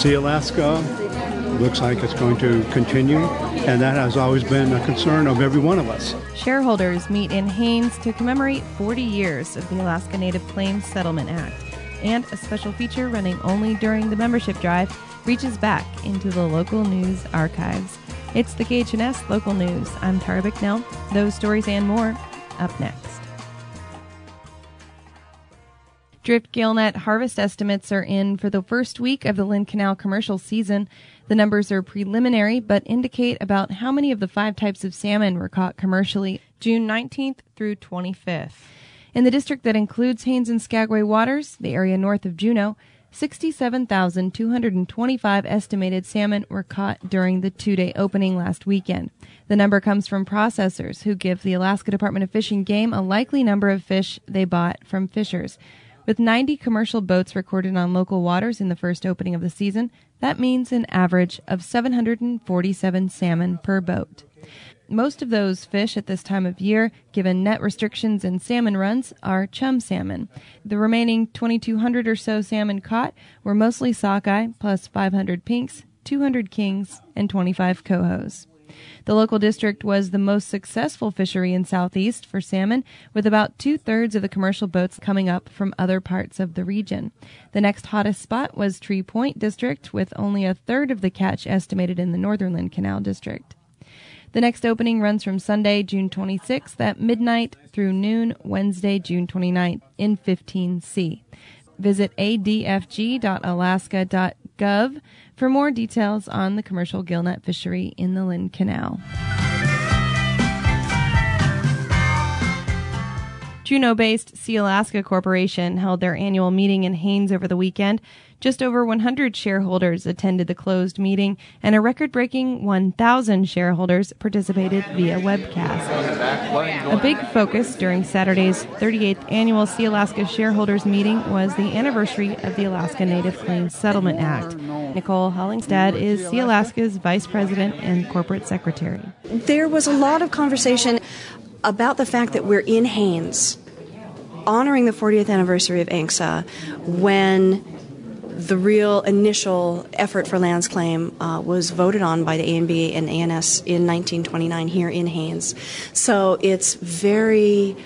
Sealaska looks like it's going to continue, and that has always been a concern of every one of us. Shareholders meet in Haines to commemorate 40 years of the Alaska Native Claims Settlement Act, and a special feature running only during the membership drive reaches back into the local news archives. It's the KHNS Local News. I'm Tara Bicknell. Those stories and more up next. Drift gillnet harvest estimates are in for the first week of the Lynn Canal commercial season. The numbers are preliminary, but indicate about how many of the 5 types of salmon were caught commercially June 19th through 25th. In the district that includes Haines and Skagway waters, the area north of Juneau, 67,225 estimated salmon were caught during the 2-day opening last weekend. The number comes from processors who give the Alaska Department of Fish and Game a likely number of fish they bought from fishers. With 90 commercial boats recorded on local waters in the first opening of the season, that means an average of 747 salmon per boat. Most of those fish at this time of year, given net restrictions and salmon runs, are chum salmon. The remaining 2,200 or so salmon caught were mostly sockeye, plus 500 pinks, 200 kings, and 25 cohos. The local district was the most successful fishery in Southeast for salmon, with about 2/3 of the commercial boats coming up from other parts of the region. The next hottest spot was Tree Point District, with only 1/3 of the catch estimated in the Northern Lynn Canal District. The next opening runs from Sunday, June 26th at midnight through noon, Wednesday, June 29th in 15C. Visit adfg.alaska.gov for more details on the commercial gillnet fishery in the Lynn Canal. Juneau-based Sealaska Corporation held their annual meeting in Haines over the weekend. Just over 100 shareholders attended the closed meeting, and a record-breaking 1,000 shareholders participated via webcast. A big focus during Saturday's 38th annual Sealaska shareholders meeting was the anniversary of the Alaska Native Claims Settlement Act. Nicole Hollingstad is Sealaska's vice president and corporate secretary. There was a lot of conversation about the fact that we're in Haines, honoring the 40th anniversary of ANCSA, when the real initial effort for lands claim was voted on by the ANB and ANS in 1929 here in Haines. So it's very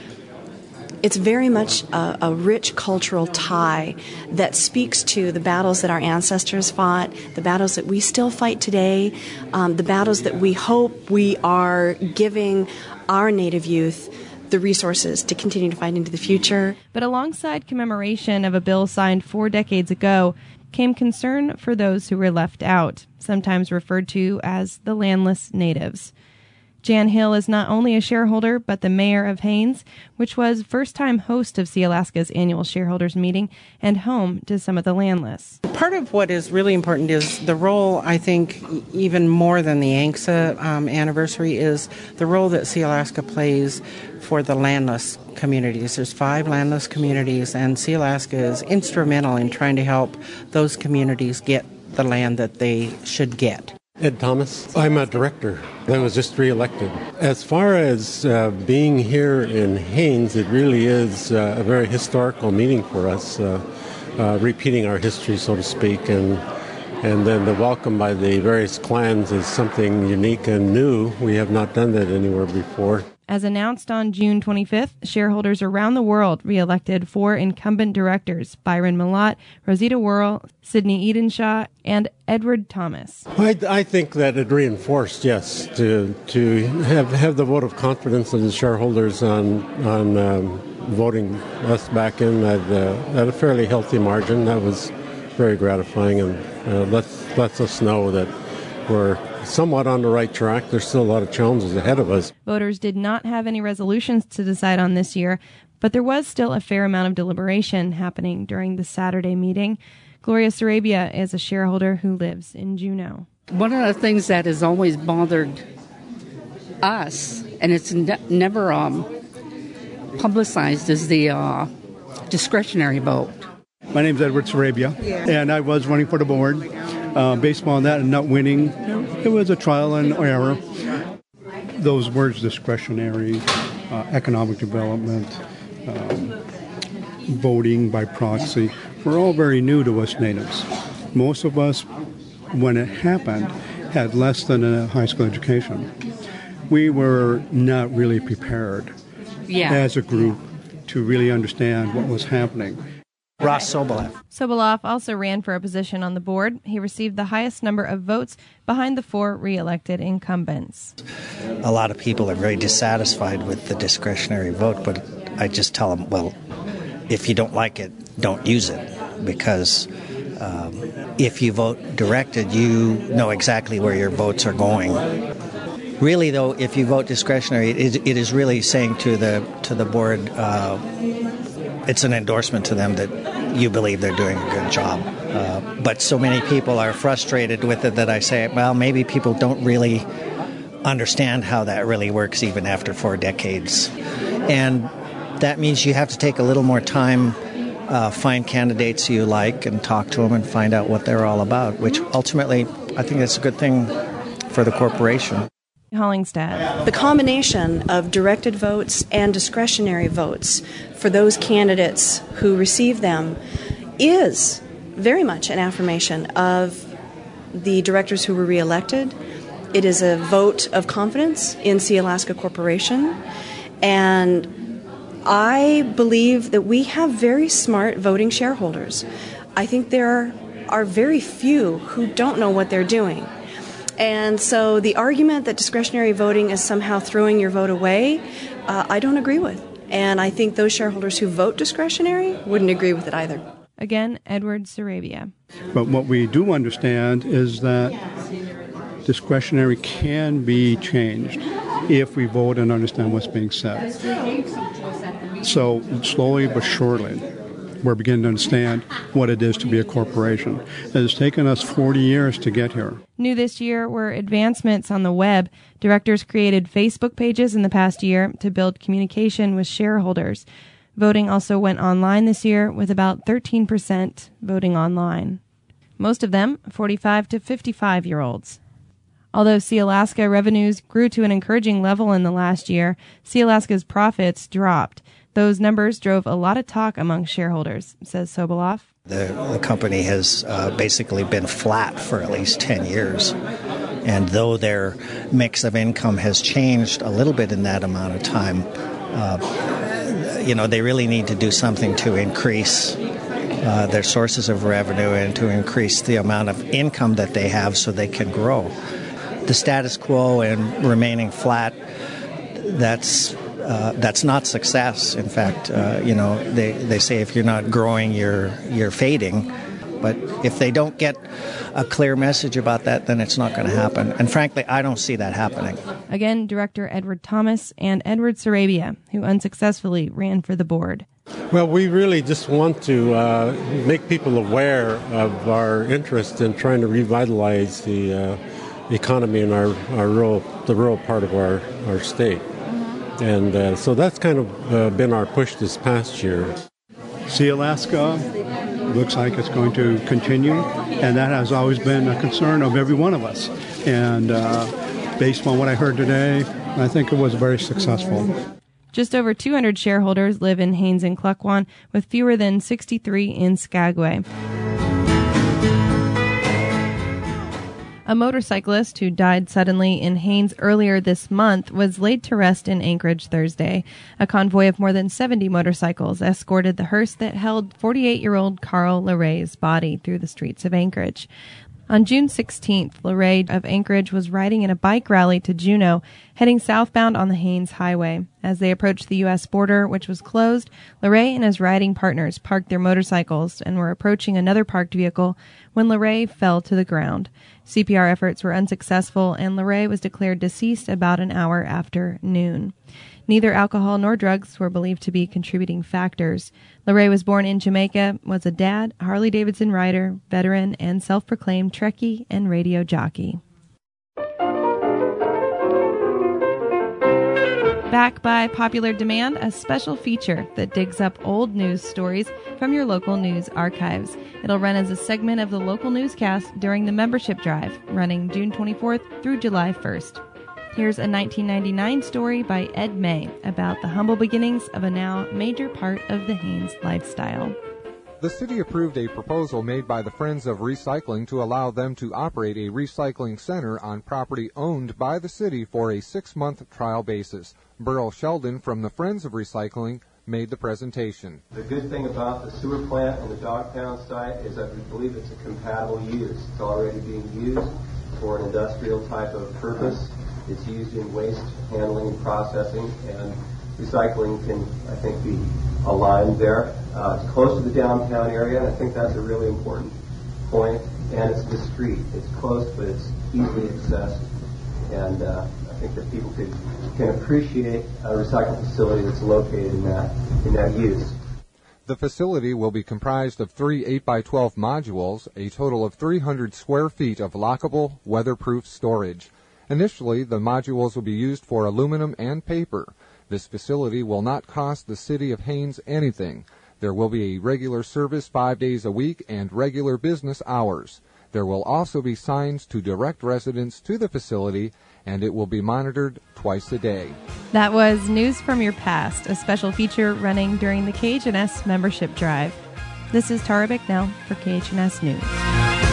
much a rich cultural tie that speaks to the battles that our ancestors fought, the battles that we still fight today, the battles that we hope we are giving our Native youth the resources to continue to fight into the future. But alongside commemoration of a bill signed 4 decades ago came concern for those who were left out, sometimes referred to as the landless natives. Jan Hill is not only a shareholder, but the mayor of Haines, which was first-time host of Sealaska's annual shareholders meeting and home to some of the landless. Part of what is really important is the role, I think, even more than the ANCSA anniversary, is the role that Sealaska plays for the landless communities. There's 5 landless communities, and Sealaska is instrumental in trying to help those communities get the land that they should get. Ed Thomas. I'm a director. I was just reelected. As far as being here in Haines, it really is a very historical meeting for us, repeating our history, so to speak, and then the welcome by the various clans is something unique and new. We have not done that anywhere before. As announced on June 25th, shareholders around the world re-elected 4 incumbent directors, Byron Malott, Rosita Worrell, Sidney Edenshaw, and Edward Thomas. I think that it reinforced, yes, to have the vote of confidence of the shareholders on voting us back in at a fairly healthy margin. That was very gratifying, and lets us know that we're somewhat on the right track. There's still a lot of challenges ahead of us. Voters did not have any resolutions to decide on this year, but there was still a fair amount of deliberation happening during the Saturday meeting. Gloria Sarabia is a shareholder who lives in Juneau. One of the things that has always bothered us, and it's never publicized, is the discretionary vote. My name is Edward Sarabia, and I was running for the board. Based on that and not winning, it was a trial and error. Those words, discretionary, economic development, voting by proxy, were all very new to us natives. Most of us when it happened, had less than a high school education. We were not really prepared as a group to really understand what was happening. Ross Soboleff. Soboleff also ran for a position on the board. He received the highest number of votes behind the 4 re-elected incumbents. A lot of people are very dissatisfied with the discretionary vote, but I just tell them, well, if you don't like it, don't use it, because if you vote directed, you know exactly where your votes are going. Really, though, if you vote discretionary, it is really saying to the board, it's an endorsement to them that you believe they're doing a good job. But so many people are frustrated with it that I say, well, maybe people don't really understand how that really works even after 4 decades. And that means you have to take a little more time, find candidates you like and talk to them and find out what they're all about, which ultimately I think that's a good thing for the corporation. Hollingstad. The combination of directed votes and discretionary votes for those candidates who receive them is very much an affirmation of the directors who were reelected. It is a vote of confidence in Sealaska Corporation, and I believe that we have very smart voting shareholders. I think there are very few who don't know what they're doing. And so the argument that discretionary voting is somehow throwing your vote away, I don't agree with. And I think those shareholders who vote discretionary wouldn't agree with it either. Again, Edward Sarabia. But what we do understand is that discretionary can be changed if we vote and understand what's being said. So slowly but surely, we're beginning to understand what it is to be a corporation. It has taken us 40 years to get here. New this year were advancements on the web. Directors created Facebook pages in the past year to build communication with shareholders. Voting also went online this year, with about 13% voting online. Most of them 45 to 55-year-olds. Although Sealaska revenues grew to an encouraging level in the last year, Sealaska's profits dropped. Those numbers drove a lot of talk among shareholders, says Soboleff. The company has basically been flat for at least 10 years. And though their mix of income has changed a little bit in that amount of time, they really need to do something to increase their sources of revenue and to increase the amount of income that they have so they can grow. The status quo and remaining flat, that's not success. In fact, they say if you're not growing, you're fading. But if they don't get a clear message about that, then it's not going to happen. And frankly, I don't see that happening. Again, Director Edward Thomas and Edward Sarabia, who unsuccessfully ran for the board. Well, we really just want to make people aware of our interest in trying to revitalize the economy in the rural part of our state. And so that's kind of been our push this past year. Sealaska looks like it's going to continue, and that has always been a concern of every one of us. And based on what I heard today, I think it was very successful. Just over 200 shareholders live in Haines and Klukwan, with fewer than 63 in Skagway. A motorcyclist who died suddenly in Haines earlier this month was laid to rest in Anchorage Thursday. A convoy of more than 70 motorcycles escorted the hearse that held 48-year-old Carl LeRay's body through the streets of Anchorage. On June 16th, LeRay of Anchorage was riding in a bike rally to Juneau, heading southbound on the Haines Highway. As they approached the U.S. border, which was closed, LeRay and his riding partners parked their motorcycles and were approaching another parked vehicle when LeRay fell to the ground. CPR efforts were unsuccessful, and LeRay was declared deceased about an hour after noon. Neither alcohol nor drugs were believed to be contributing factors. LeRay was born in Jamaica, was a dad, Harley-Davidson rider, veteran, and self-proclaimed Trekkie and radio jockey. Back by popular demand, a special feature that digs up old news stories from your local news archives. It'll run as a segment of the local newscast during the membership drive, running June 24th through July 1st. Here's a 1999 story by Ed May about the humble beginnings of a now major part of the Haines lifestyle. The city approved a proposal made by the Friends of Recycling to allow them to operate a recycling center on property owned by the city for a 6-month trial basis. Burl Sheldon from the Friends of Recycling made the presentation. The good thing about the sewer plant and the Dogtown site is that we believe it's a compatible use. It's already being used for an industrial type of purpose. It's used in waste handling and processing, and recycling can, I think, be aligned there. It's close to the downtown area, and I think that's a really important point. And it's discreet. It's close, but it's easily accessed. And I think that people can appreciate a recycling facility that's located in that use. The facility will be comprised of 3 8x12 modules, a total of 300 square feet of lockable, weatherproof storage. Initially, the modules will be used for aluminum and paper. This facility will not cost the city of Haines anything. There will be a regular service 5 days a week and regular business hours. There will also be signs to direct residents to the facility, and it will be monitored twice a day. That was News from Your Past, a special feature running during the KHNS membership drive. This is Tara Bicknell for KHNS News.